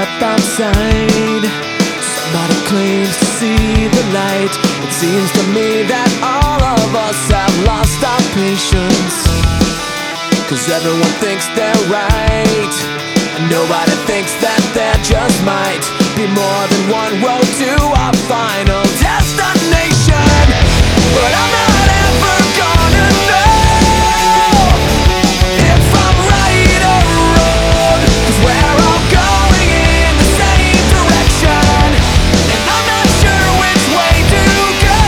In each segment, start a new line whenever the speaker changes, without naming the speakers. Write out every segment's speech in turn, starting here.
step outside, somebody claims to see the light. It seems to me that all of us have lost our patience, 'cause everyone thinks they're right, and nobody thinks that there just might be more than one road to our final destination. But I'm not ever gonna know if I'm right or wrong, 'cause we're all going in the same direction, and I'm not sure which way to go,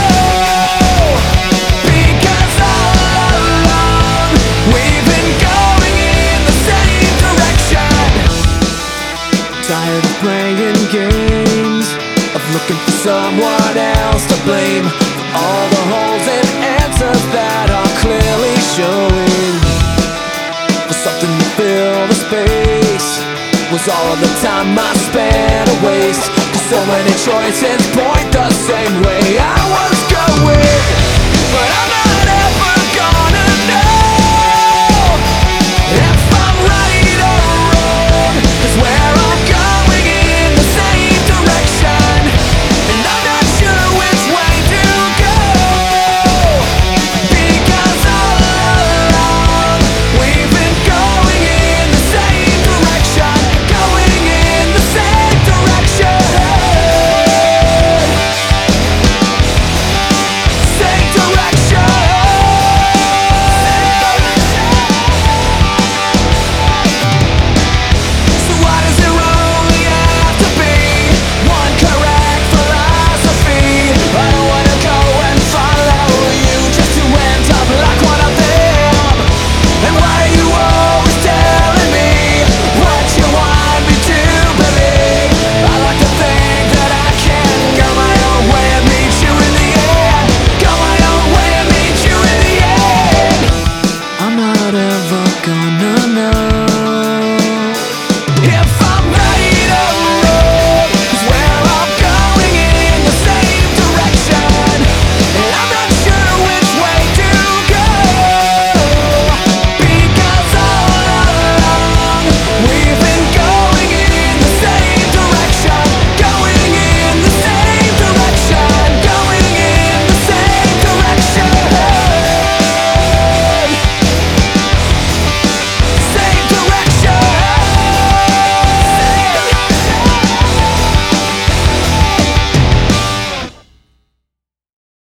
because all along we've been going in the same direction. Tired of playing games, of looking for someone else to blame for all the holes and answers that are clearly showing. For something to fill the space was all of the time I spent a waste, 'cause so many choices point the same way. I